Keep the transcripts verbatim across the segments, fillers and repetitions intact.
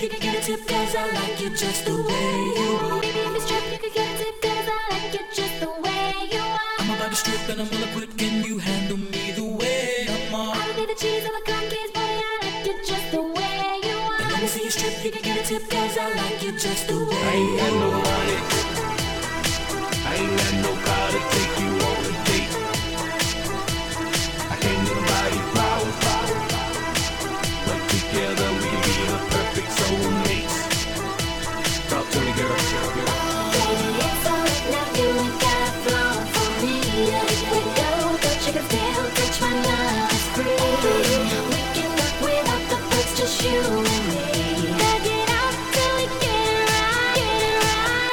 you can get a tip, cause I like you just the way you are. Baby, if it's trip, you can get a tip, cause I like you just the way you are. I'm about to strip and I'm gonna quit, can you handle me the way I'm on? I don't need the cheese or the cookies, buddy, I like you just the way you are. And let me see you strip, you can get a tip, cause I like you just the way I ain't got no money, I ain't got no car to take you on a date. I can't even buy you flowers, but together we can be the perfect soulmates. Talk to me, girl. Baby, it's alright now, you ain't got a flaw for me. Let it go, but you can still touch my love, it's free. We can rock without the birds, just you and me. Back it up till we get it right, get it right.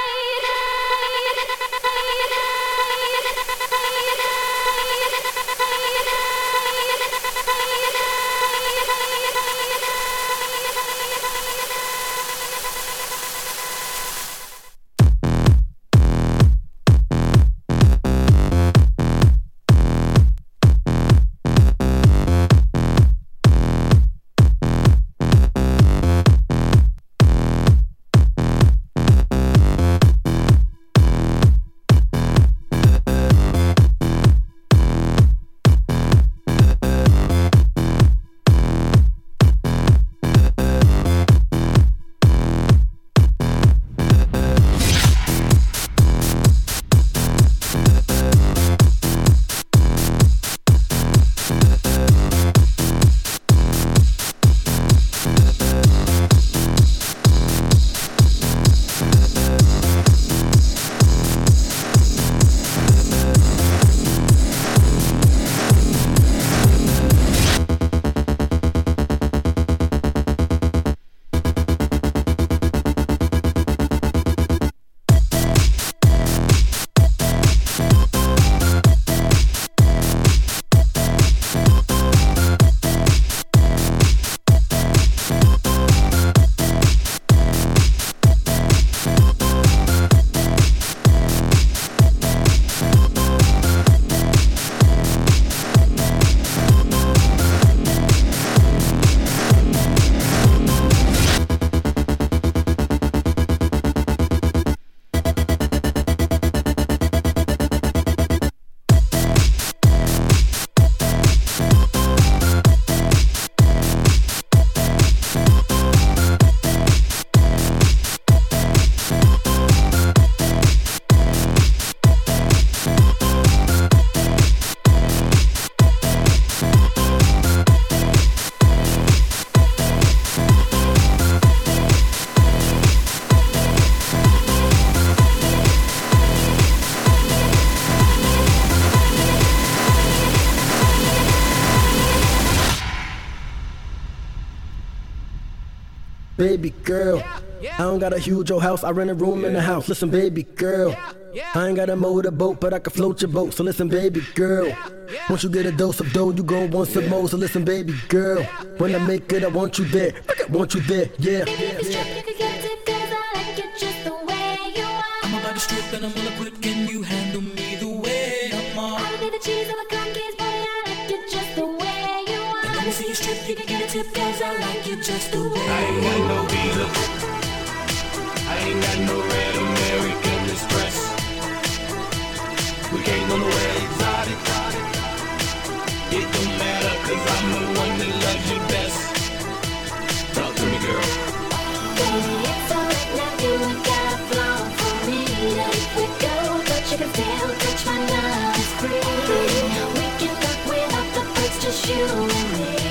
Baby girl, I don't got a huge old house, I rent a room in the house. Listen, baby girl, I ain't got a motorboat, but I can float your boat. So listen, baby girl, once you get a dose of dough, you gon' want some more. So listen, baby girl, when I make it, I want you there. I want you there, yeah. Baby, if it's trip, you can get a tip, cause I like you just the way you are. I'm about to strip and I'm gonna quit, can you handle me the way I'm on? I don't need the cheese or the cookies, buddy, I like you just the way you are. And let me see you strip, you can get a tip, cause I like you just the way I ain't got no visa, I ain't got no red American Express. We can't go nowhere exotic. It don't matter, cause I'm the one that loves you best. Talk to me, girl. Baby, it's alright now, you ain't got a flaw for me. Let it go, but you can still touch my love, it's free. We can rock without the birds, just you and me.